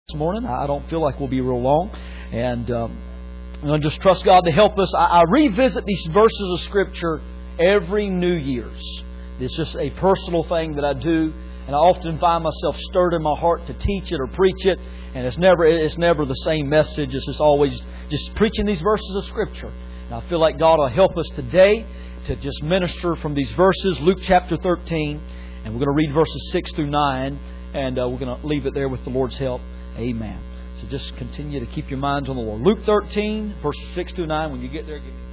this morning. I don't feel like we'll be real long. And I'm going to just trust God to help us. I revisit these verses of Scripture every New Year's. It's just a personal thing that I do. And I often find myself stirred in my heart to teach it or preach it. And it's never the same message. It's just always just preaching these verses of Scripture. And I feel like God will help us today to just minister from these verses. Luke chapter 13. And we're going to read verses 6 through 9. And we're going to leave it there with the Lord's help. Amen. So just continue to keep your minds on the Lord. Luke 13, verses 6 through 9. When you get there, give me.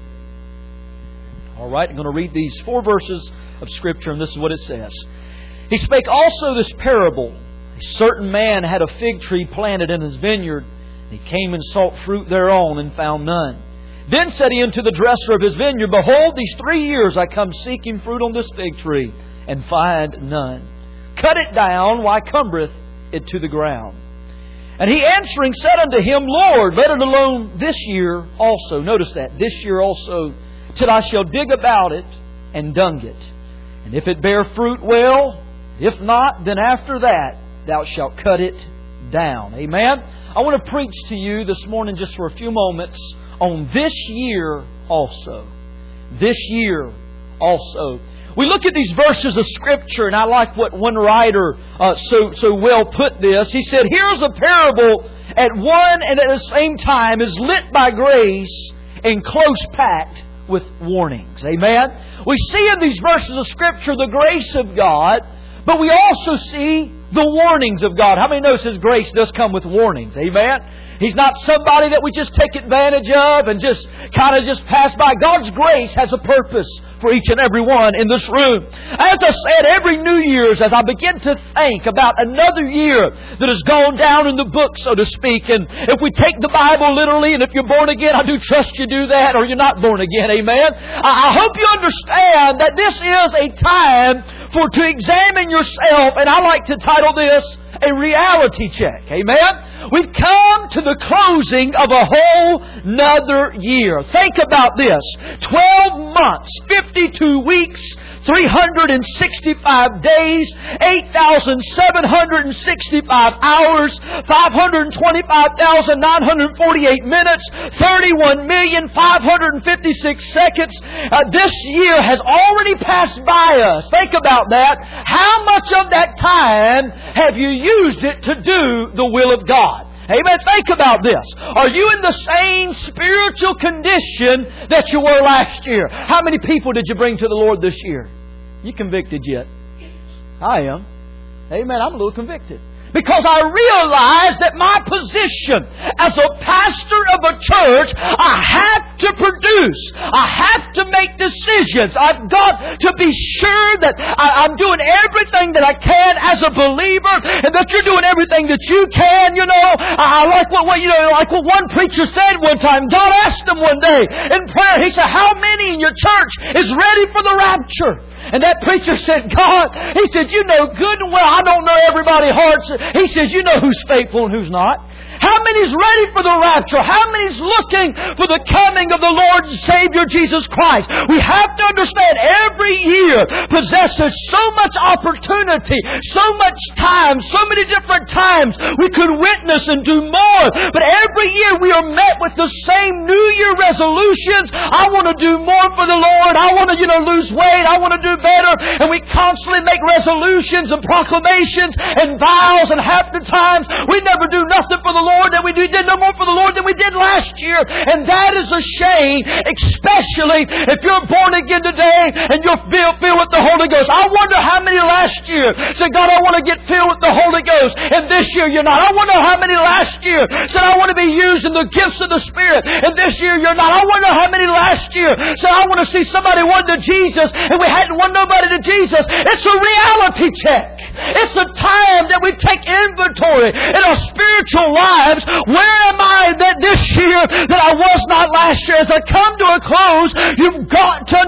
All right. I'm going to read these 4 verses of Scripture. And this is what it says. He spake also this parable. A certain man had a fig tree planted in his vineyard. He came and sought fruit thereon and found none. Then said he unto the dresser of his vineyard, Behold, these 3 years I come seeking fruit on this fig tree, and find none. Cut it down, why cumbereth it to the ground? And he answering said unto him, Lord, let it alone this year also. Notice that, this year also, till I shall dig about it and dung it. And if it bear fruit, well. If not, then after that thou shalt cut it down. Amen? I want to preach to you this morning just for a few moments on this year also. This year also. We look at these verses of Scripture, and I like what one writer so well put this. He said, here's a parable at one and at the same time is lit by grace and close packed with warnings. Amen? We see in these verses of Scripture the grace of God, but we also see the warnings of God. How many knows His grace does come with warnings? Amen? He's not somebody that we just take advantage of and just kind of just pass by. God's grace has a purpose for each and every one in this room. As I said, every New Year's, as I begin to think about another year that has gone down in the book, so to speak, and if we take the Bible literally, and if you're born again, I do trust you do that, or you're not born again, amen? I hope you understand that this is a time to examine yourself, and I like to title this a reality check. Amen? We've come to the closing of a whole nother year. Think about this. 12 months, 52 weeks, 365 days, 8,765 hours, 525,948 minutes, 31,556 seconds. This year has already passed by us. Think about that. How much of that time have you used it to do the will of God? Amen. Think about this. Are you in the same spiritual condition that you were last year? How many people did you bring to the Lord this year? You convicted yet? I am. Amen. I'm a little convicted. Because I realize that my position as a pastor of a church, I have to produce. I have to make decisions. I've got to be sure that I'm doing everything that I can as a believer, and that you're doing everything that you can. You know, I like what one preacher said one time. God asked him one day in prayer. He said, "How many in your church is ready for the rapture?" And that preacher said, "God," he said, "you know good and well, I don't know everybody's hearts." He says, "You know who's faithful and who's not." How many's ready for the rapture? How many's looking for the coming of the Lord and Savior Jesus Christ? We have to understand every year possesses so much opportunity, so much time, so many different times we could witness and do more. But every year we are met with the same New Year resolutions. I want to do more for the Lord. I want to, lose weight. I want to do better. And we constantly make resolutions and proclamations and vows. And half the times we never do nothing for the Lord that we did no more for the Lord than we did last year. And that is a shame, especially if you're born again today and you're filled with the Holy Ghost. I wonder how many last year said, "God, I want to get filled with the Holy Ghost," and this year you're not. I wonder how many last year said, "I want to be used in the gifts of the Spirit," and this year you're not. I wonder how many last year said, "I want to see somebody won to Jesus," and we hadn't won nobody to Jesus. It's a reality check. It's a time that we take inventory in our spiritual lives. Where am I this year that I was not last year? As I come to a close, you've got to understand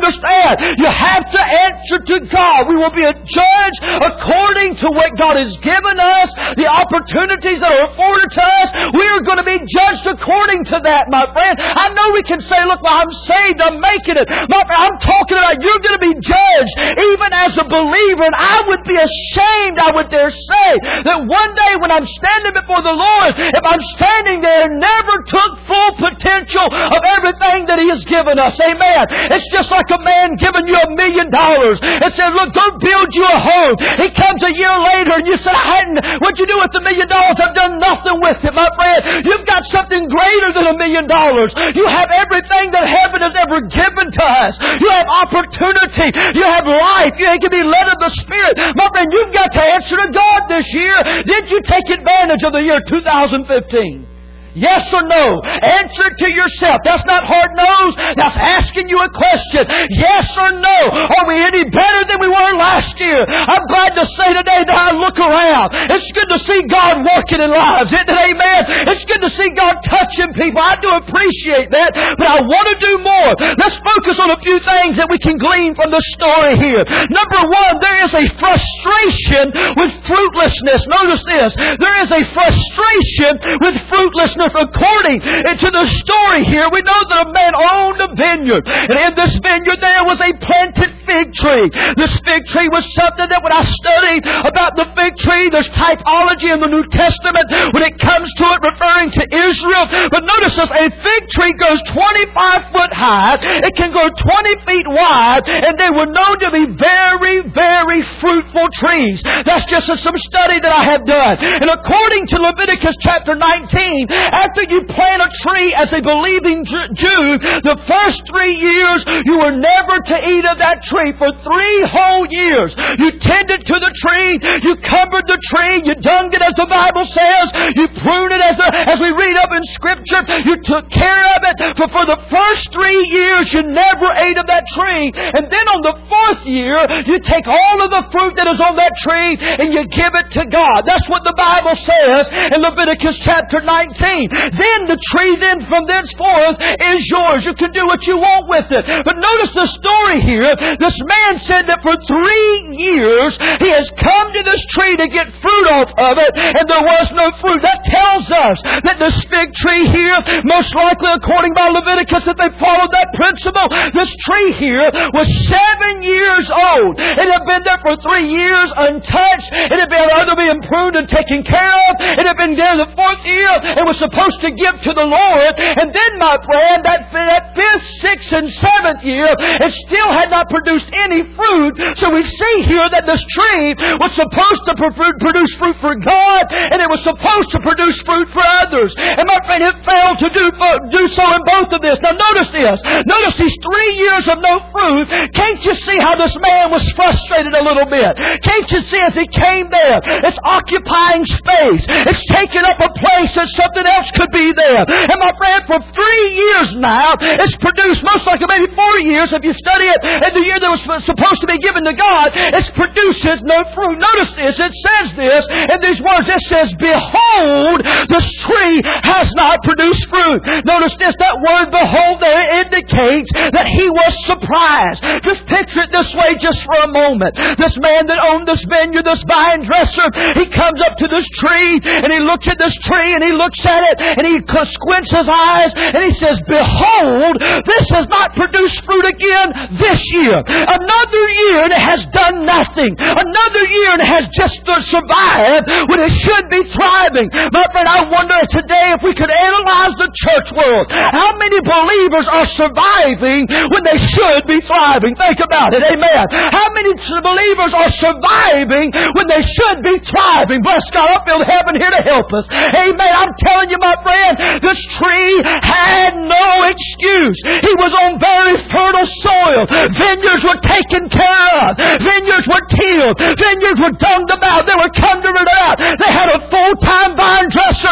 Amen. You have to answer to God. We will be a judge according to what God has given us, the opportunities that are afforded to us. We are going to be judged according to that, my friend. I know we can say, look, well, I'm saved, I'm making it. My friend, I'm talking about you're going to be judged even as a believer. And I would be ashamed, I would dare say, that one day when I'm standing before the Lord, if I'm standing there and never took full potential of everything that He has given us. Amen. It's just like a man giving you $1 million and said, look, go build you a home. He comes a year later and you said, what'd you do with the $1 million? I've done nothing with it, my friend. You've got something greater than $1 million. You have everything that heaven has ever given to us. You have opportunity. You have life. You can be led of the Spirit. My friend, you've got to answer to God this year. Did you take advantage of the year 2015? Yes or no? Answer to yourself. That's not hard nose. That's asking you a question. Yes or no? Are we any better than we were last year? I'm glad to say today that I look around. It's good to see God working in lives. Isn't it? Amen. It's good to see God touching people. I do appreciate that, but I want to do more. Let's focus on a few things that we can glean from the story here. Number one, there is a frustration with fruitlessness. Notice this. There is a frustration with fruitlessness. According to the story here, we know that a man owned a vineyard. And in this vineyard there was a planted fig tree. This fig tree was something that when I studied about the fig tree, there's typology in the New Testament when it comes to it referring to Israel. But notice this, a fig tree goes 25 foot high. It can go 20 feet wide. And they were known to be very, very fruitful trees. That's just some study that I have done. And according to Leviticus chapter 19, after you plant a tree as a believing Jew, the first 3 years you were never to eat of that tree. For 3 whole years you tended to the tree, you covered the tree, you dunged it as the Bible says, you pruned it as we read up in Scripture, you took care of it. For the first 3 years you never ate of that tree. And then on the 4th year you take all of the fruit that is on that tree and you give it to God. That's what the Bible says in Leviticus chapter 19. Then the tree from thenceforth is yours. You can do what you want with it. But notice the story here. This man said that for 3 years he has come to this tree to get fruit off of it, and there was no fruit. That tells us that this fig tree here, most likely according by Leviticus, that they followed that principle. This tree here was 7 years old. It had been there for 3 years untouched. It had been pruned and taken care of. It had been there the 4th year. It was supposed to give to the Lord. And then, my friend, that 5th, 6th, and 7th year, it still had not produced any fruit. So we see here that this tree was supposed to produce fruit for God, and it was supposed to produce fruit for others. And my friend, it failed to do so in both of this. Now notice this. Notice these 3 years of no fruit. Can't you see how this man was frustrated a little bit? Can't you see as he came there, it's occupying space. It's taking up a place that something else could be there. And my friend, for 3 years now, it's produced, most likely maybe 4 years if you study it, and the year that was supposed to be given to God, it produces no fruit. Notice this, it says this in these words, it says, behold, this tree has not produced fruit. Notice this, that word behold there indicates that he was surprised. Just picture it this way just for a moment. This man that owned this vineyard, this vine dresser, he comes up to this tree and he looks at this tree and he looks at it and he squints his eyes and he says, behold, this has not produced fruit again this year. Another year and it has done nothing. Another year and it has just survived when it should be thriving. My friend, I wonder today if we could analyze the church world. How many believers are surviving when they should be thriving? Think about it. Amen. How many believers are surviving when they should be thriving? Bless God, I feel heaven here to help us. Amen. I'm telling you, my friend, this tree had no excuse. He was on very fertile soil. Vineyards were taken care of. Vineyards were tilled. Vineyards were dunged about. They were cumbered out. They had a full-time vine dresser. And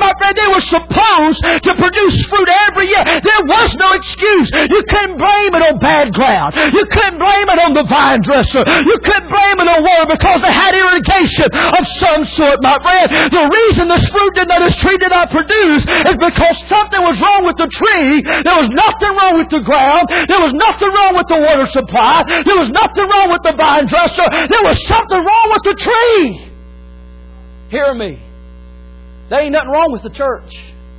my friend, they were supposed to produce fruit every year. There was no excuse. You couldn't blame it on bad ground. You couldn't blame it on the vine dresser. You couldn't blame it on water because they had irrigation of some sort, my friend. The reason this tree did not produce is because something was wrong with the tree. There was nothing wrong with the ground. There was nothing wrong with the water supply. There was nothing wrong with the vine dresser. There was something wrong with the tree. Hear me. There ain't nothing wrong with the church.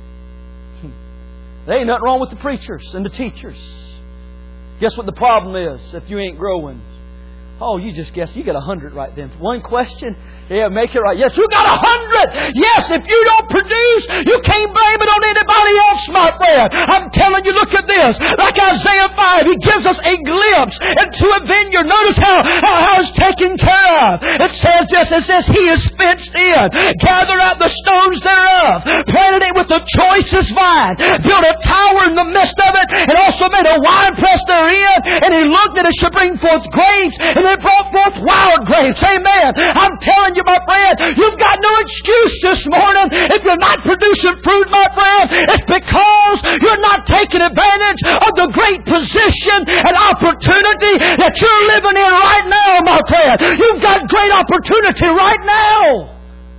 There ain't nothing wrong with the preachers and the teachers. Guess what the problem is if you ain't growing? Oh, you just guessed. You got 100 right then. One question. Yeah, make it right. Yes, you got 100. Yes, if you don't produce, you can't blame it on anybody else, my friend. I'm telling you, look at this. Like Isaiah 5, he gives us a glimpse into a vineyard. Notice how it's taken care of. It says this. It says, He is fenced in. Gather out the stones thereof. Planted it with the choicest vine. Built a tower in the midst of it. And also made a winepress therein. And he looked that it should bring forth grapes. And it brought forth wild grapes. Amen. I'm telling you, my friend, you've got no excuse this morning if you're not producing fruit, my friend. It's because you're not taking advantage of the great position and opportunity that you're living in right now, my friend. You've got great opportunity right now.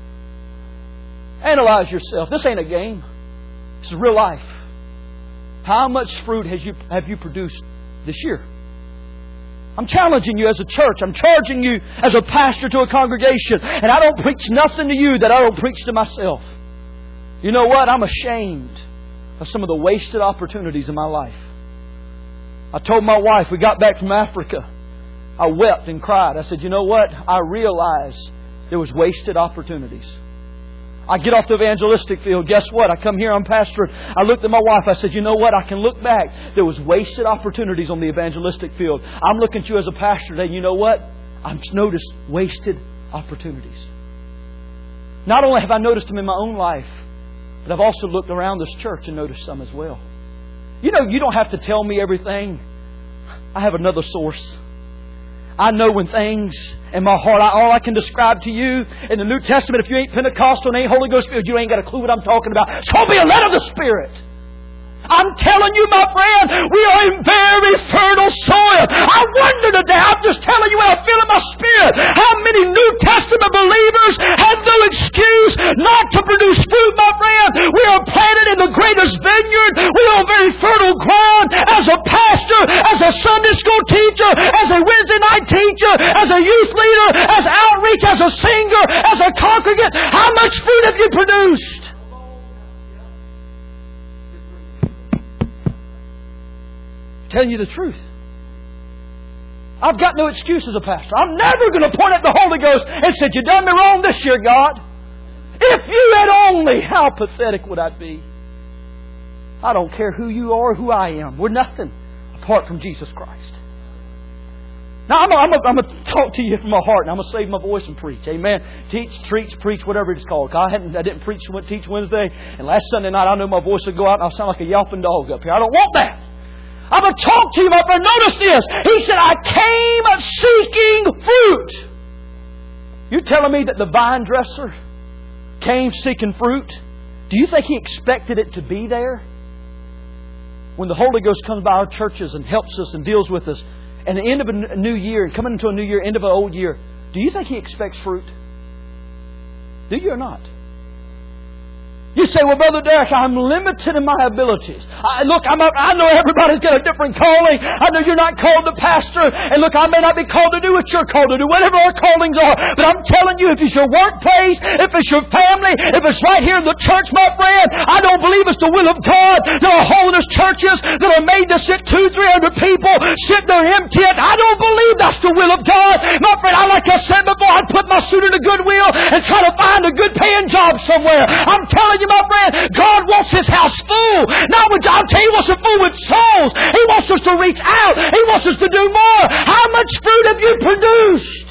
Analyze yourself. This ain't a game. This is real life. How much fruit have you produced this year? I'm challenging you as a church. I'm charging you as a pastor to a congregation. And I don't preach nothing to you that I don't preach to myself. You know what? I'm ashamed of some of the wasted opportunities in my life. I told my wife, we got back from Africa. I wept and cried. I said, you know what? I realized there was wasted opportunities. I get off the evangelistic field. Guess what? I come here, I'm pastoring. I looked at my wife. I said, you know what? I can look back. There was wasted opportunities on the evangelistic field. I'm looking at you as a pastor today. You know what? I've noticed wasted opportunities. Not only have I noticed them in my own life, but I've also looked around this church and noticed some as well. You know, you don't have to tell me everything. I have another source. I know when things in my heart, all I can describe to you in the New Testament, if you ain't Pentecostal and ain't Holy Ghost filled, you ain't got a clue what I'm talking about. It's going to be a letter of the Spirit. I'm telling you, my friend, we are in very fertile soil. I wonder today, I'm just telling you what I feel in my spirit, how many New Testament believers have no excuse not to produce fruit, my friend. We are planted in the greatest vineyard. We are on very fertile ground as a pastor, as a Sunday school teacher, as a Wednesday night teacher, as a youth leader, as outreach, as a singer, as a congregant. How much fruit have you produced? Telling you the truth. I've got no excuse as a pastor. I'm never going to point at the Holy Ghost and say, you done me wrong this year, God. If you had only, how pathetic would I be? I don't care who you are or who I am. We're nothing apart from Jesus Christ. Now, I'm going to talk to you from my heart, and I'm going to save my voice and preach. Amen. Teach, preach, whatever it's called. I didn't teach Wednesday, and last Sunday night I knew my voice would go out and I'll sound like a yelping dog up here. I don't want that. I'm going to talk to you, my friend. Notice this. He said, I came seeking fruit. You're telling me that the vine dresser came seeking fruit? Do you think he expected it to be there? When the Holy Ghost comes by our churches and helps us and deals with us, and the end of a new year, and coming into a new year, end of an old year, do you think he expects fruit? Do you or not? You say, well, Brother Derek, I'm limited in my abilities. I know everybody's got a different calling. I know you're not called to pastor. And look, I may not be called to do what you're called to do, whatever our callings are. But I'm telling you, if it's your workplace, if it's your family, if it's right here in the church, my friend, I don't believe it's the will of God. There are holiness churches that are made to sit 200-300 people, sitting there empty. I don't believe that's the will of God. My friend, like I said before, I'd put my suit in a Goodwill and try to find a good paying job somewhere. I'm telling you, my friend, God wants His house full. Not with, I'll tell you, He wants it full with souls. He wants us to reach out. He wants us to do more. How much fruit have you produced?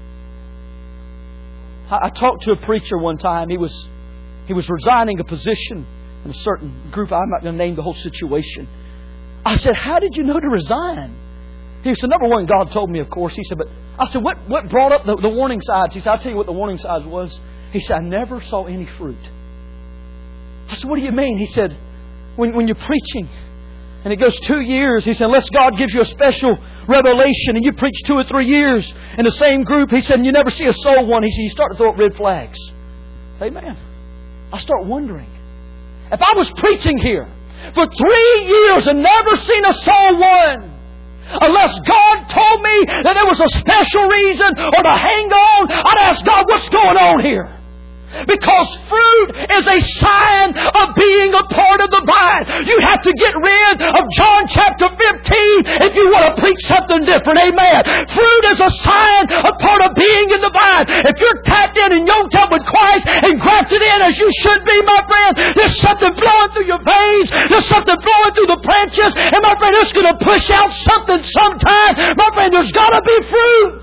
I talked to a preacher one time. He was resigning a position in a certain group. I'm not going to name the whole situation. I said, how did you know to resign? He said, number one, God told me, of course. He said, but I said, what brought up the warning signs? He said, I'll tell you what the warning signs was. He said, I never saw any fruit. said, what do you mean? He said, when you're preaching and it goes 2 years, he said, unless God gives you a special revelation and you preach 2 or 3 years in the same group, he said, and you never see a soul won, he said, you start to throw up red flags. Amen. I start wondering, if I was preaching here for 3 years and never seen a soul won, unless God told me that there was a special reason or to hang on, I'd ask God, what's going on here? Because fruit is a sign of being a part of the vine. You have to get rid of John chapter 15 if you want to preach something different. Amen. Fruit is a sign, a part of being in the vine. If you're tapped in and yoked up with Christ and grafted in as you should be, my friend, there's something flowing through your veins. There's something flowing through the branches. And my friend, it's going to push out something sometime. My friend, there's got to be fruit.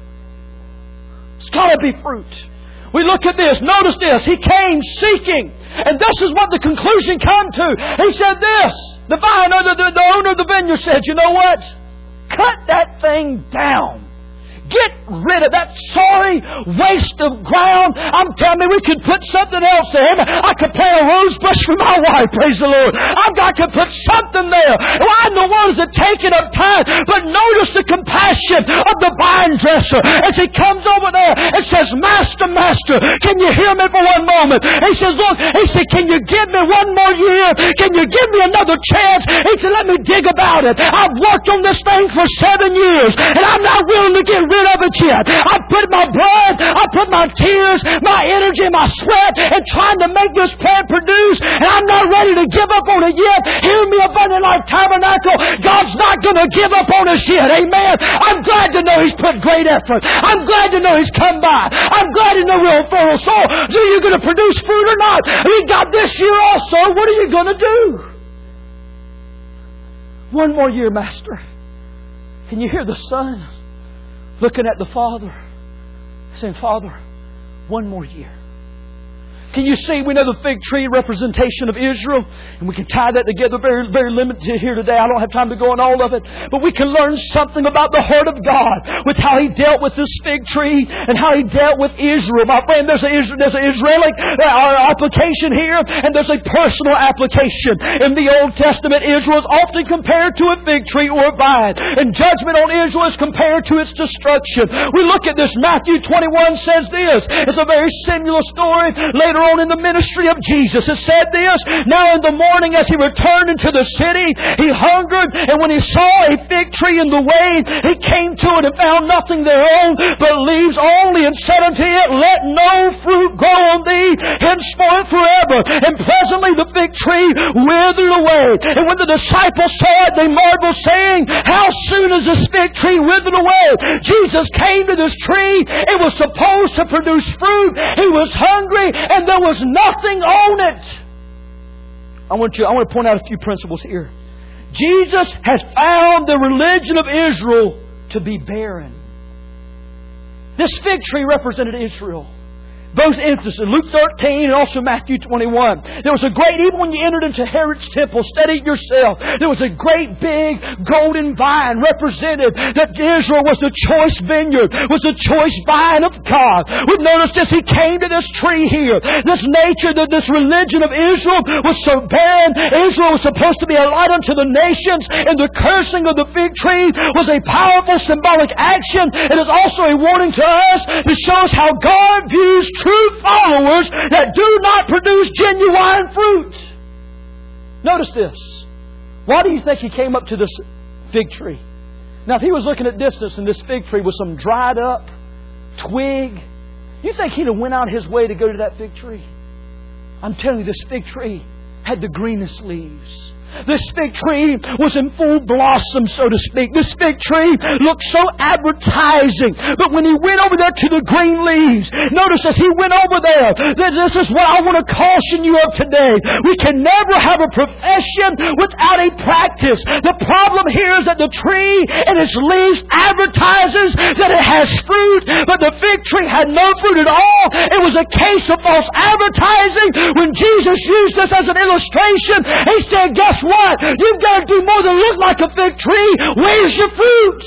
It's got to be fruit. We look at this. Notice this. He came seeking. And this is what the conclusion come to. He said this. The owner of the vineyard said, you know what? Cut that thing down. Get rid of that sorry waste of ground. I'm telling you, we could put something else there. I could plant a rose bush for my wife, praise the Lord. I could put something there. Why in the world is it taking up time? But notice the compassion of the vine dresser as he comes over there and says, Master, Master, can you hear me for one moment? He says, Lord, he said, can you give me one more year? Can you give me another chance? He said, let me dig about it. I've worked on this thing for 7 years and I'm not willing to get rid of it yet. I put my blood, I put my tears, my energy, my sweat, and trying to make this plant produce, and I'm not ready to give up on it yet. Hear me, Abundant Life Tabernacle. God's not going to give up on us yet. Amen. I'm glad to know He's put great effort. I'm glad to know He's come by. I'm glad to know we're a fertile soul. Are you going to produce fruit or not? We got this year also. What are you going to do? One more year, Master. Can you hear the Son looking at the Father, saying, Father, one more year. Can you see, we know the fig tree representation of Israel, and we can tie that together very, very limited here today. I don't have time to go on all of it, but we can learn something about the heart of God with how He dealt with this fig tree and how He dealt with Israel. My friend, there's an Israeli application here, and there's a personal application. In the Old Testament, Israel is often compared to a fig tree or a vine, and judgment on Israel is compared to its destruction. We look at this. Matthew 21 says this. It's a very similar story later on in the ministry of Jesus. It said this, now in the morning as He returned into the city, He hungered, and when He saw a fig tree in the way, He came to it and found nothing thereon but leaves only, and said unto it, let no fruit grow on thee henceforth forever. And presently the fig tree withered away. And when the disciples saw it, they marveled, saying, how soon is this fig tree withered away? Jesus came to this tree. It was supposed to produce fruit. He was hungry, and there was nothing on it. I want to point out a few principles here. Jesus has found the religion of Israel to be barren. This fig tree represented Israel. Both instances, Luke 13 and also Matthew 21. There was a great, even when you entered into Herod's temple, study it yourself, there was a great big golden vine represented that Israel was the choice vineyard, was the choice vine of God. We've noticed this, He came to this tree here. This nature, this religion of Israel was so barren. Israel was supposed to be a light unto the nations, and the cursing of the fig tree was a powerful symbolic action. It is also a warning to us to show us how God views true followers that do not produce genuine fruit. Notice this. Why do you think He came up to this fig tree? Now, if He was looking at distance and this fig tree was some dried up twig, you think He'd have went out His way to go to that fig tree? I'm telling you, this fig tree had the greenest leaves. This fig tree was in full blossom, so to speak. This fig tree looked so advertising. But when He went over there to the green leaves, notice as He went over there, this is what I want to caution you of today. We can never have a profession without a practice. The problem here is that the tree and its leaves advertises that it has fruit, but the fig tree had no fruit at all. It was a case of false advertising. When Jesus used this as an illustration, He said, guess what? You've got to do more than look like a fig tree. Where's your fruit?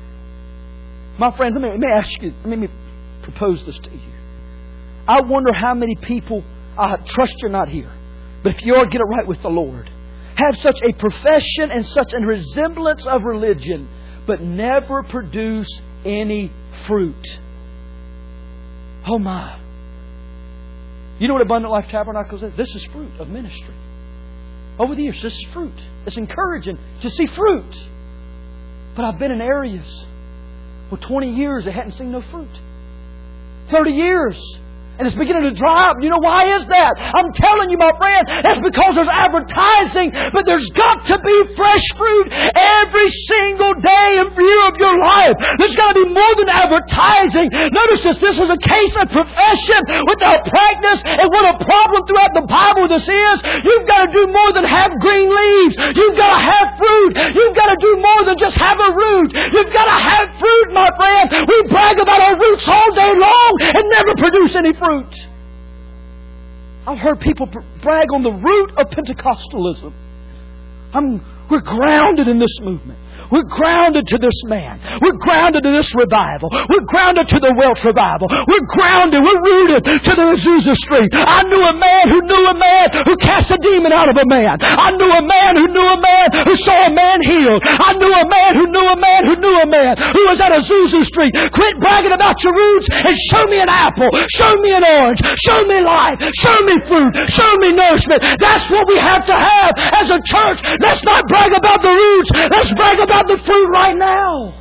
My friends, let me ask you, let me propose this to you. I wonder how many people, I trust you're not here, But if you are to get it right with the Lord, have such a profession and such a resemblance of religion, but never produce any fruit. Oh my. You know what Abundant Life Tabernacles is? This is fruit of ministry. Over the years, this is fruit. It's encouraging to see fruit. But I've been in areas for 20 years that hadn't seen no fruit. 30 years. And it's beginning to dry up. You know why is that? I'm telling you, my friend, that's because there's advertising, but there's got to be fresh fruit every single day and year of your life. There's got to be more than advertising. Notice this is a case of profession without practice. And what a problem throughout the Bible this is. You've got to do more than have green leaves. You've got to have fruit. You've got to do more than just have a root. You've got to have fruit, my friend. We brag about our roots all day long and never produce any fruit. I've heard people brag on the root of Pentecostalism. We're grounded in this movement. We're grounded to this man. We're grounded to this revival. We're grounded to the Welsh revival. We're grounded. We're rooted to the Azusa Street. I knew a man who knew a man who cast a demon out of a man. I knew a man who knew a man who saw a man healed. I knew a man who knew a man who knew a man who was at Azusa Street. Quit bragging about your roots and show me an apple. Show me an orange. Show me life. Show me fruit. Show me nourishment. That's what we have to have as a church. Let's not brag about the roots. Let's brag about the fruit right now.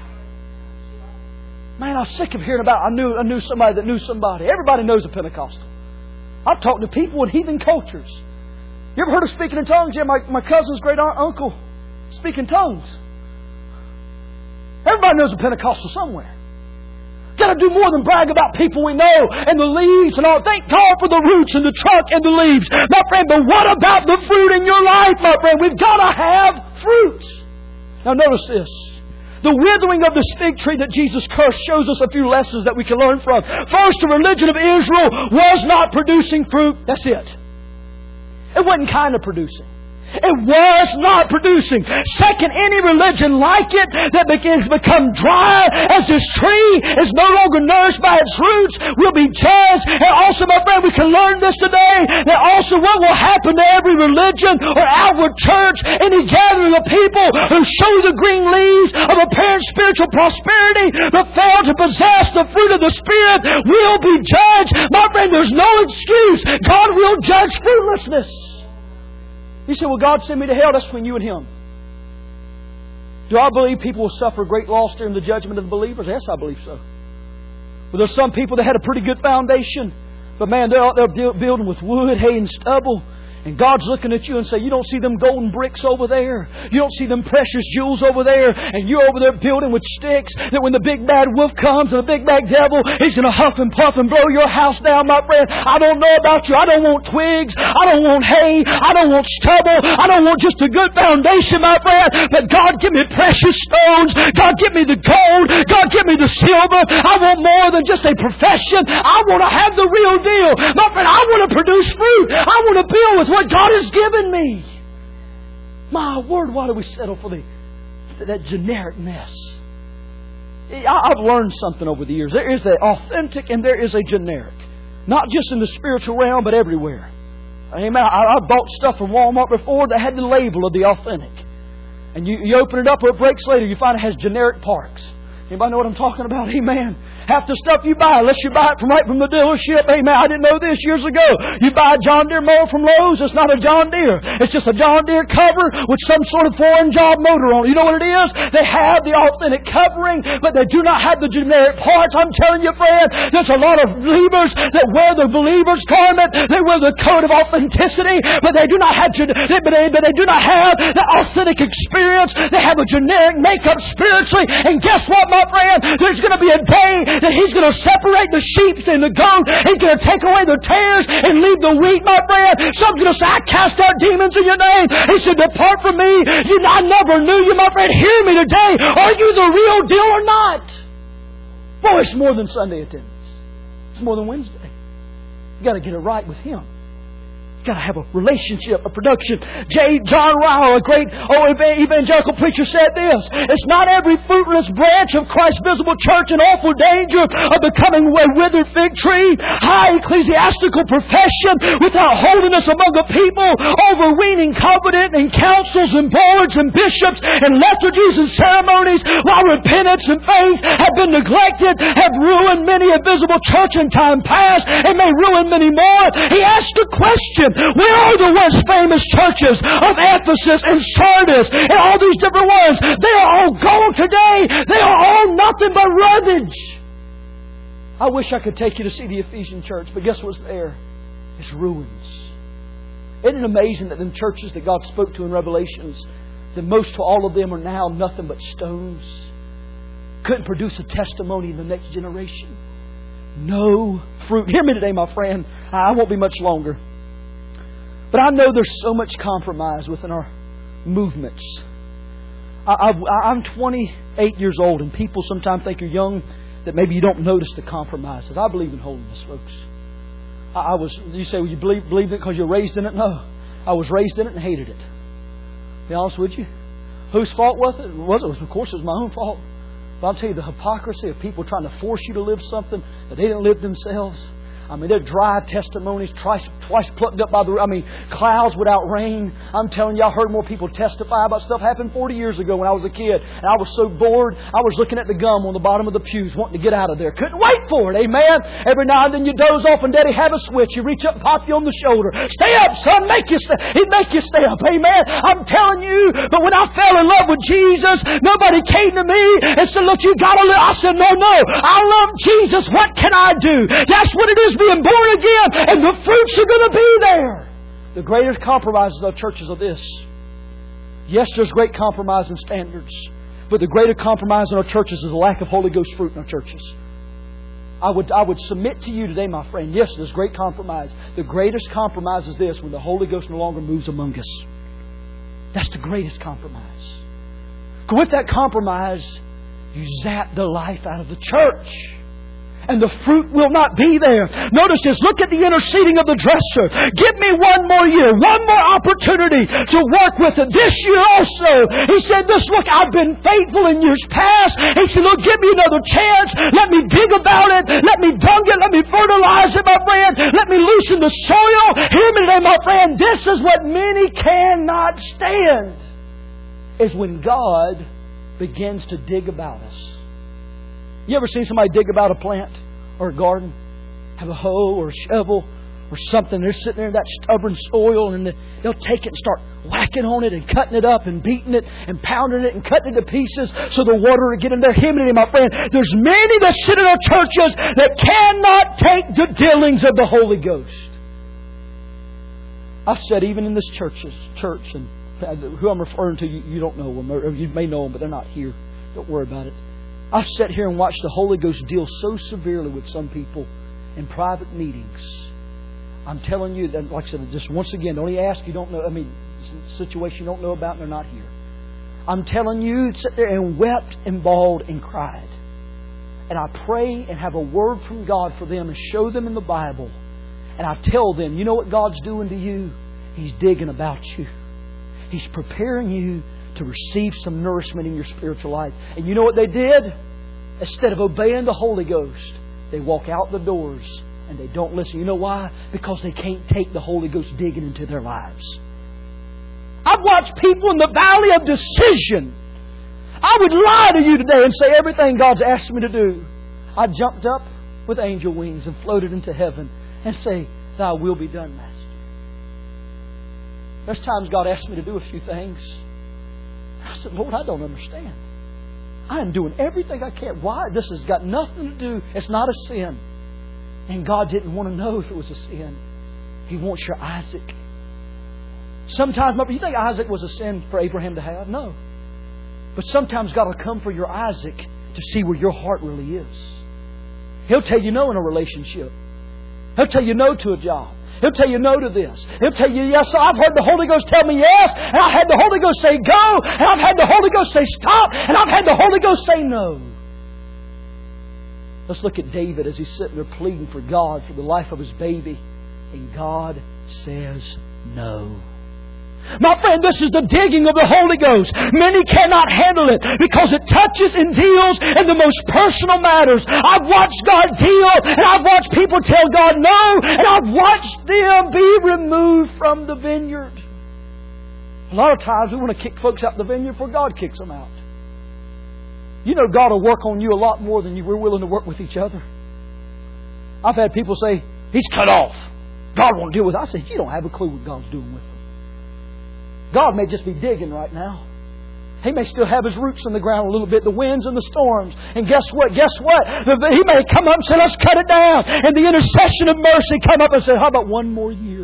Man, I was sick of hearing about I knew somebody that knew somebody. Everybody knows a Pentecostal. I've talked to people in heathen cultures. You ever heard of speaking in tongues? Yeah, my cousin's great uncle speak in tongues. Everybody knows a Pentecostal somewhere. Got to do more than brag about people we know and the leaves and all. Thank God for the roots and the trunk and the leaves, my friend. But what about the fruit in your life, my friend? We've got to have fruit. Now notice this. The withering of the fig tree that Jesus cursed shows us a few lessons that we can learn from. First, the religion of Israel was not producing fruit. That's it. It wasn't kind of producing. It was not producing. Second, any religion like it that begins to become dry as this tree is no longer nourished by its roots will be judged. And also, my friend, we can learn this today that also what will happen to every religion or outward church, any gathering of people who show the green leaves of apparent spiritual prosperity but fail to possess the fruit of the Spirit will be judged. My friend, there's no excuse. God will judge fruitlessness. You say, well, God sent me to hell. That's between you and Him. Do I believe people will suffer great loss during the judgment of the believers? Yes, I believe so. But there's some people that had a pretty good foundation. But man, they're building with wood, hay, and stubble. And God's looking at you and say, you don't see them golden bricks over there. You don't see them precious jewels over there. And you're over there building with sticks. That when the big bad wolf comes and the big bad devil, he's going to huff and puff and blow your house down, my friend. I don't know about you. I don't want twigs. I don't want hay. I don't want stubble. I don't want just a good foundation, my friend. But God, give me precious stones. God, give me the gold. God, give me the silver. I want more than just a profession. I want to have the real deal. My friend, I want to produce fruit. I want to build with what God has given me. My word, why do we settle for that generic mess? I've learned something over the years. There is the authentic and there is a generic. Not just in the spiritual realm, but everywhere. Amen. I bought stuff from Walmart before that had the label of the authentic. And you open it up or it breaks later, you find it has generic parts. Anybody know what I'm talking about? Amen. Half the stuff you buy, unless you buy it right from the dealership. Amen. I didn't know this years ago. You buy a John Deere mower from Lowe's, it's not a John Deere. It's just a John Deere cover with some sort of foreign job motor on it. You know what it is? They have the authentic covering, but they do not have the generic parts. I'm telling you, friend, there's a lot of believers that wear the believer's garment. They wear the coat of authenticity, but they do not have the authentic experience. They have a generic makeup spiritually. And guess what, my friend? There's going to be a day that He's going to separate the sheep and the goat. He's going to take away the tares and leave the wheat, my friend. Someone's going to say, I cast out demons in your name. He said, depart from me. I never knew you, my friend. Hear me today. Are you the real deal or not? Boy, it's more than Sunday attendance. It's more than Wednesday. You got to get it right with Him. You've got to have a relationship, a production. John Ryle, a great evangelical preacher, said this: it's not every fruitless branch of Christ's visible church in awful danger of becoming a withered fig tree, high ecclesiastical profession without holiness among a people, overweening confident in councils and boards and bishops and liturgies and ceremonies, while repentance and faith have been neglected, have ruined many a visible church in time past, and may ruin many more. He asked the question, where are the once famous churches of Ephesus and Sardis and all these different ones? They are all gone today. They are all nothing but rubbish. I wish I could take you to see the Ephesian church, but guess what's there? It's ruins. Isn't it amazing that them churches that God spoke to in Revelations, that most of all of them are now nothing but stones? Couldn't produce a testimony in the next generation. No fruit. Hear me today, my friend. I won't be much longer. But I know there's so much compromise within our movements. I'm 28 years old, and people sometimes think you're young, that maybe you don't notice the compromises. I believe in holiness, folks. You say, well, you believe it because you're raised in it? No. I was raised in it and hated it. Be honest with you. Whose fault was it? Of course, it was my own fault. But I'll tell you, the hypocrisy of people trying to force you to live something that they didn't live themselves. I mean, they're dry testimonies, twice plucked up by clouds without rain. I'm telling you, I heard more people testify about stuff happened 40 years ago when I was a kid. And I was so bored, I was looking at the gum on the bottom of the pews, wanting to get out of there. Couldn't wait for it, amen? Every now and then you doze off and Daddy have a switch. You reach up and pop you on the shoulder. Stay up, son, He'd make you stay up, amen? I'm telling you, but when I fell in love with Jesus, nobody came to me and said, look, you got to live. I said, no, I love Jesus. What can I do? That's what it is, being born again, and the fruits are going to be there. The greatest compromises of churches are this. Yes, there's great compromise in standards, but the greater compromise in our churches is the lack of Holy Ghost fruit in our churches. I would submit to you today, my friend, yes, there's great compromise. The greatest compromise is this: when the Holy Ghost no longer moves among us. That's the greatest compromise. With that compromise, you zap the life out of the church. And the fruit will not be there. Notice this. Look at the interceding of the dresser. Give me one more year, one more opportunity to work with it. This year also. He said, look, I've been faithful in years past. He said, look, give me another chance. Let me dig about it. Let me dung it. Let me fertilize it, my friend. Let me loosen the soil. Hear me today, my friend. This is what many cannot stand. Is when God begins to dig about us. You ever seen somebody dig about a plant or a garden? Have a hoe or a shovel or something. They're sitting there in that stubborn soil, and they'll take it and start whacking on it and cutting it up and beating it and pounding it and cutting it to pieces so the water will get in there. Hear me, my friend. There's many that sit in our churches that cannot take the dealings of the Holy Ghost. I've said even in this church, and who I'm referring to, you don't know them, or you may know them, but they're not here. Don't worry about it. I've sat here and watched the Holy Ghost deal so severely with some people in private meetings. I'm telling you, that, like I said, just once again, don't ask, you don't know. I mean, it's a situation you don't know about and they're not here. I'm telling you, sit there and wept and bawled and cried. And I pray and have a word from God for them and show them in the Bible. And I tell them, you know what God's doing to you? He's digging about you. He's preparing you to receive some nourishment in your spiritual life. And you know what they did? Instead of obeying the Holy Ghost, they walk out the doors and they don't listen. You know why? Because they can't take the Holy Ghost digging into their lives. I've watched people in the valley of decision. I would lie to you today and say everything God's asked me to do. I jumped up with angel wings and floated into heaven and say, Thy will be done, Master. There's times God asked me to do a few things. I said, Lord, I don't understand. I am doing everything I can. Why? This has got nothing to do. It's not a sin. And God didn't want to know if it was a sin. He wants your Isaac. Sometimes, you think Isaac was a sin for Abraham to have? No. But sometimes God will come for your Isaac to see where your heart really is. He'll tell you no in a relationship. He'll tell you no to a job. He'll tell you no to this. He'll tell you yes. So I've heard the Holy Ghost tell me yes. And I've had the Holy Ghost say go. And I've had the Holy Ghost say stop. And I've had the Holy Ghost say no. Let's look at David as he's sitting there pleading for God for the life of his baby. And God says no. My friend, this is the digging of the Holy Ghost. Many cannot handle it because it touches and deals in the most personal matters. I've watched God deal, and I've watched people tell God no, and I've watched them be removed from the vineyard. A lot of times we want to kick folks out the vineyard before God kicks them out. You know God will work on you a lot more than we're willing to work with each other. I've had people say, He's cut off. God won't deal with it. I say, you don't have a clue what God's doing with them. God may just be digging right now. He may still have His roots in the ground a little bit, the winds and the storms. And guess what? He may come up and say, let's cut it down. And the intercession of mercy come up and say, how about one more year?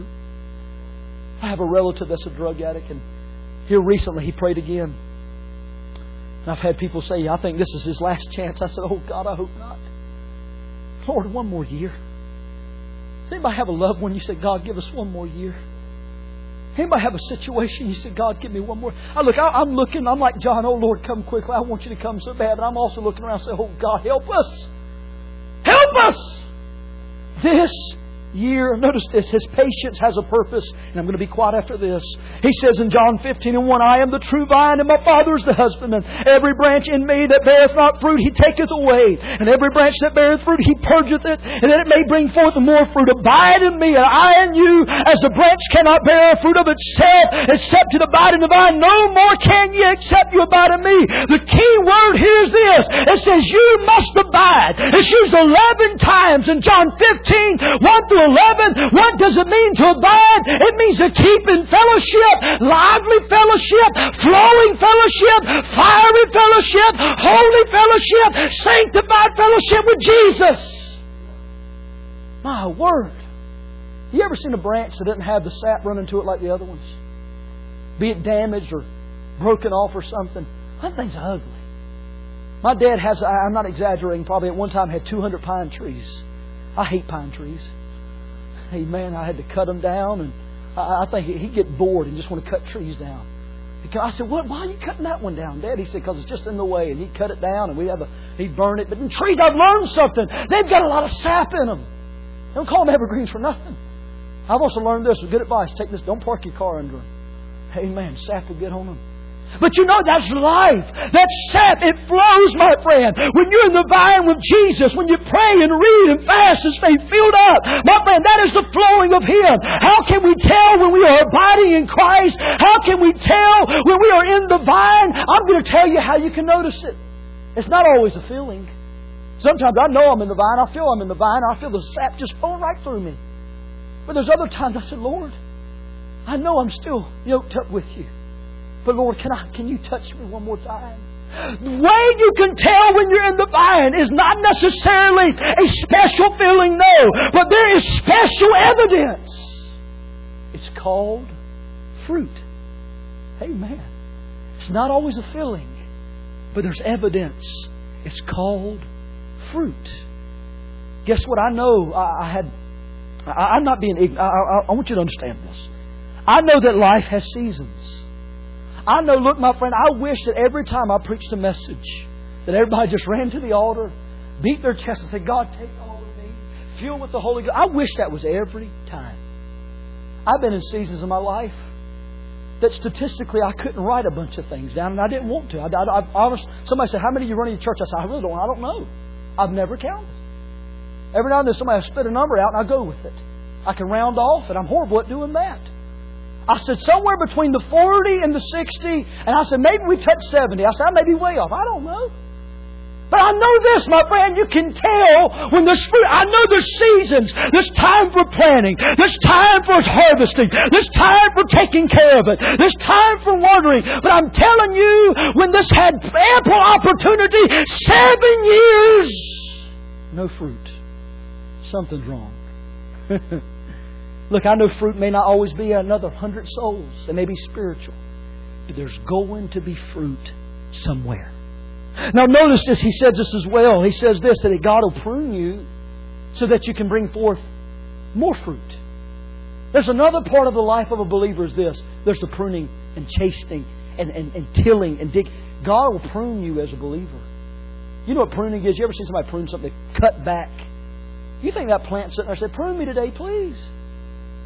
I have a relative that's a drug addict, and here recently he prayed again. And I've had people say, I think this is his last chance. I said, oh God, I hope not. Lord, one more year. Does anybody have a loved one? You say, God, give us one more year. Anybody have a situation? You say, God, give me one more. I'm looking. I'm like John. Oh, Lord, come quickly. I want you to come so bad. But I'm also looking around and say, oh, God, help us. Help us. This year, notice this, His patience has a purpose. And I'm going to be quiet after this. He says in John 15:1, I am the true vine, and my Father is the husbandman. Every branch in me that beareth not fruit, He taketh away. And every branch that beareth fruit, He purgeth it, and that it may bring forth more fruit. Abide in me, and I in you, as the branch cannot bear fruit of itself, except it abide in the vine. No more can ye, except you abide in me. The key word here is this. It says you must abide. It's used 11 times in John 15:1-11. What does it mean to abide? It means to keep in fellowship, lively fellowship, flowing fellowship, fiery fellowship, holy fellowship, sanctified fellowship with Jesus. My word. You ever seen a branch that doesn't have the sap running to it like the other ones? Be it damaged or broken off or something. That thing's ugly. My dad has, I'm not exaggerating, probably at one time had 200 pine trees. I hate pine trees. Hey man, I had to cut them down, and I think he'd get bored and just want to cut trees down. I said, "What? Why are you cutting that one down, Dad?" He said, "Because it's just in the way." And he'd cut it down, and he'd burn it. But in trees, I've learned something. They've got a lot of sap in them. Don't call them evergreens for nothing. I've also learned this. Good advice. Take this. Don't park your car under them. Amen. Sap will get on them. But you know, that's life. That sap, it flows, my friend. When you're in the vine with Jesus, when you pray and read and fast and stay filled up, my friend, that is the flowing of Him. How can we tell when we are abiding in Christ? How can we tell when we are in the vine? I'm going to tell you how you can notice it. It's not always a feeling. Sometimes I know I'm in the vine. I feel I'm in the vine. I feel the sap just flowing right through me. But there's other times I said, Lord, I know I'm still yoked up with you. But Lord, can you touch me one more time? The way you can tell when you're in the vine is not necessarily a special feeling, no. But there is special evidence. It's called fruit. Amen. It's not always a feeling, but there's evidence. It's called fruit. Guess what? I know I'm not being ignorant. I want you to understand this. I know that life has seasons. I know, look, my friend, I wish that every time I preached a message, that everybody just ran to the altar, beat their chest and said, God, take all of me, fill with the Holy Ghost. I wish that was every time. I've been in seasons of my life that statistically I couldn't write a bunch of things down, and I didn't want to. Somebody said, how many of you run in your church? I said, I don't know. I've never counted. Every now and then somebody will spit a number out and I go with it. I can round off, and I'm horrible at doing that. I said somewhere between the 40 and the 60, and I said maybe we touched 70. I said I may be way off. I don't know. But I know this, my friend, you can tell when there's fruit. I know there's seasons. There's time for planting. There's time for harvesting. There's time for taking care of it. There's time for watering. But I'm telling you, when this had ample opportunity, 7 years, no fruit. Something's wrong. Look, I know fruit may not always be another 100 souls. They may be spiritual. But there's going to be fruit somewhere. Now notice this. He says this as well. He says this, that God will prune you so that you can bring forth more fruit. There's another part of the life of a believer is this. There's the pruning and chastening and tilling and dig. God will prune you as a believer. You know what pruning is? You ever seen somebody prune something? Cut back. You think that plant's sitting there and said, prune me today, please.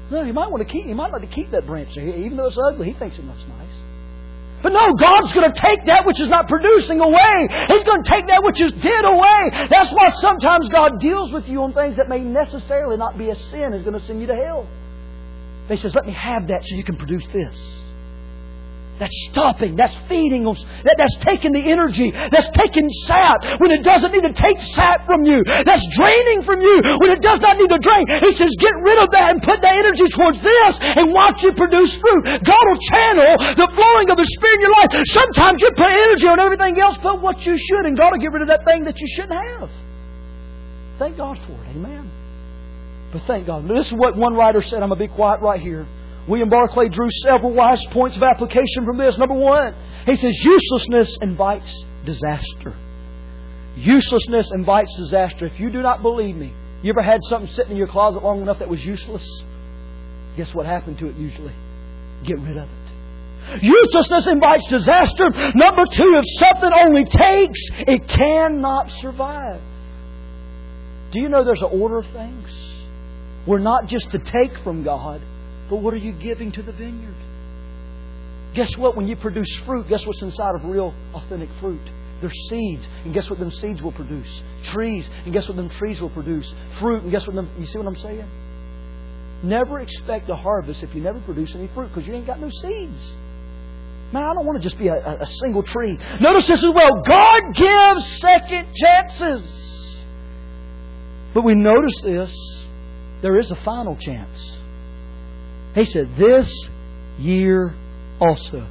No, He might want to keep. He might like to keep that branch there, even though it's ugly. He thinks it looks nice. But no, God's going to take that which is not producing away. He's going to take that which is dead away. That's why sometimes God deals with you on things that may necessarily not be a sin. Is going to send you to hell. He says, let me have that so you can produce this. That's stopping. That's feeding. That's taking the energy. That's taking sap when it doesn't need to take sap from you. That's draining from you when it does not need to drain. He says, get rid of that and put that energy towards this and watch you produce fruit. God will channel the flowing of the Spirit in your life. Sometimes you put energy on everything else but what you should, and God will get rid of that thing that you shouldn't have. Thank God for it. Amen. But thank God. This is what one writer said. I'm going to be quiet right here. William Barclay drew several wise points of application from this. Number one, he says, uselessness invites disaster. Uselessness invites disaster. If you do not believe me, you ever had something sitting in your closet long enough that was useless? Guess what happened to it usually? Get rid of it. Uselessness invites disaster. Number two, if something only takes, it cannot survive. Do you know there's an order of things? We're not just to take from God, but what are you giving to the vineyard? Guess what? When you produce fruit, guess what's inside of real, authentic fruit? There's seeds. And guess what them seeds will produce? Trees. And guess what them trees will produce? Fruit. And guess what them... You see what I'm saying? Never expect a harvest if you never produce any fruit, because you ain't got no seeds. Man, I don't want to just be a single tree. Notice this as well. God gives second chances. But we notice this. There is a final chance. He said, this year also.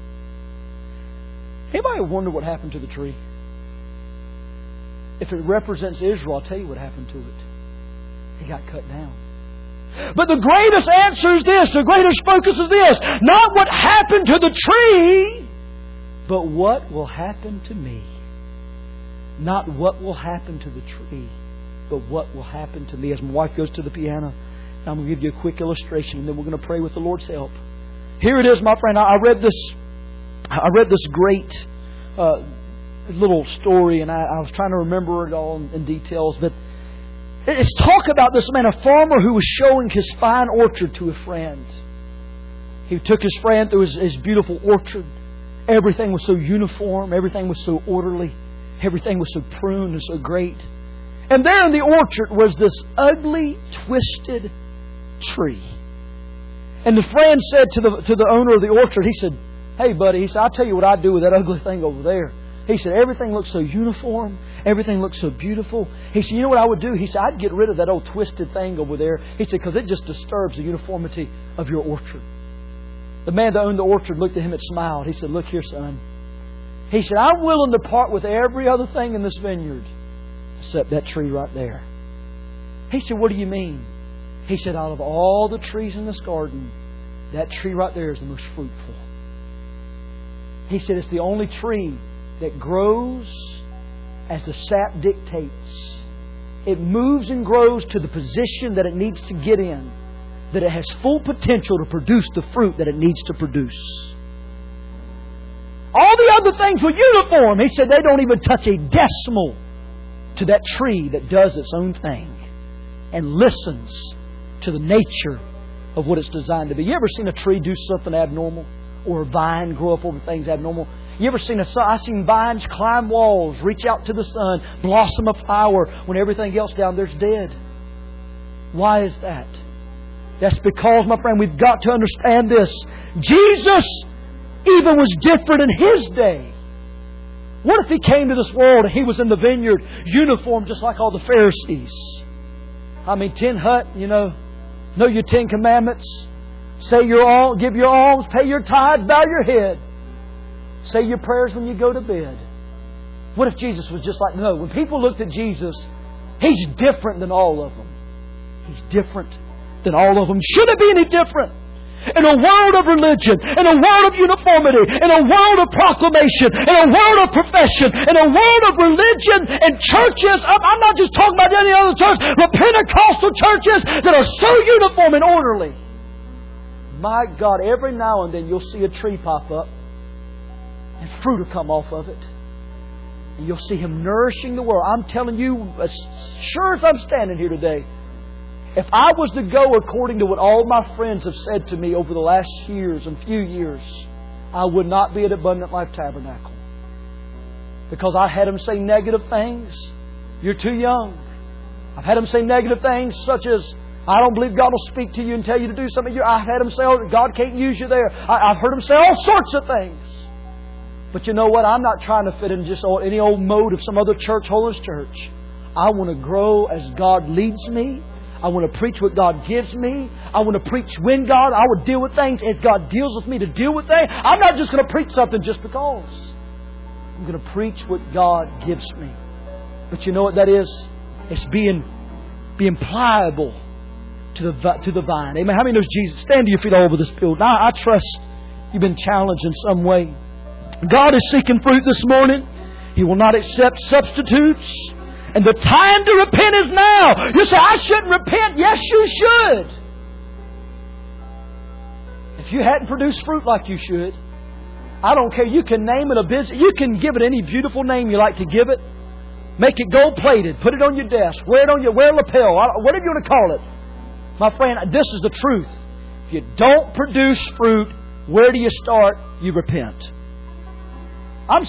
Anybody wonder what happened to the tree? If it represents Israel, I'll tell you what happened to it. It got cut down. But the greatest answer is this. The greatest focus is this. Not what happened to the tree, but what will happen to me. Not what will happen to the tree, but what will happen to me. As my wife goes to the piano, I'm going to give you a quick illustration, and then we're going to pray with the Lord's help. Here it is, my friend. I read this great little story, and I was trying to remember it all in details. But it's talk about this man, a farmer who was showing his fine orchard to a friend. He took his friend through his beautiful orchard. Everything was so uniform. Everything was so orderly. Everything was so pruned and so great. And there in the orchard was this ugly, twisted tree. And the friend said to the owner of the orchard, he said, hey buddy, he said, I'll tell you what I'd do with that ugly thing over there. He said, everything looks so uniform. Everything looks so beautiful. He said, you know what I would do? He said, I'd get rid of that old twisted thing over there. He said, because it just disturbs the uniformity of your orchard. The man that owned the orchard looked at him and smiled. He said, look here, son. He said, I'm willing to part with every other thing in this vineyard except that tree right there. He said, what do you mean? He said, out of all the trees in this garden, that tree right there is the most fruitful. He said, it's the only tree that grows as the sap dictates. It moves and grows to the position that it needs to get in, that it has full potential to produce the fruit that it needs to produce. All the other things were uniform. He said they don't even touch a decimal to that tree that does its own thing and listens to the nature of what it's designed to be. You ever seen a tree do something abnormal? Or a vine grow up over things abnormal? You ever seen I've seen vines climb walls, reach out to the sun, blossom a flower when everything else down there's dead. Why is that? That's because, my friend, we've got to understand this. Jesus even was different in His day. What if He came to this world and He was in the vineyard, uniform just like all the Pharisees? I mean, tin hut, know your 10 commandments. Say your alms, give your alms, pay your tithes, bow your head. Say your prayers when you go to bed. What if Jesus was just like, no, when people looked at Jesus, He's different than all of them. He's different than all of them. Should it be any different? In a world of religion, in a world of uniformity, in a world of proclamation, in a world of profession, in a world of religion and churches, I'm not just talking about any other church, but Pentecostal churches that are so uniform and orderly. My God, every now and then you'll see a tree pop up and fruit will come off of it. And you'll see Him nourishing the world. I'm telling you, as sure as I'm standing here today, If I was to go according to what all my friends have said to me over the last years and few years, I would not be at Abundant Life Tabernacle. Because I had them say negative things. You're too young. I've had them say negative things such as, I don't believe God will speak to you and tell you to do something. I've had them say, oh, God can't use you there. I've heard them say all sorts of things. But you know what? I'm not trying to fit in just any old mode of some other church, Holiness Church. I want to grow as God leads me. I want to preach what God gives me. I want to preach when I would deal with things as God deals with me to deal with things. I'm not just going to preach something just because. I'm going to preach what God gives me. But you know what that is? It's being pliable to the vine. Amen. How many knows Jesus? Stand to your feet all over this building. I trust you've been challenged in some way. God is seeking fruit this morning. He will not accept substitutes. And the time to repent is now. You say, I shouldn't repent. Yes, you should. If you hadn't produced fruit like you should, I don't care. You can name it a business. You can give it any beautiful name you like to give it. Make it gold-plated. Put it on your desk. Wear it on wear a lapel. Whatever you want to call it. My friend, this is the truth. If you don't produce fruit, where do you start? You repent.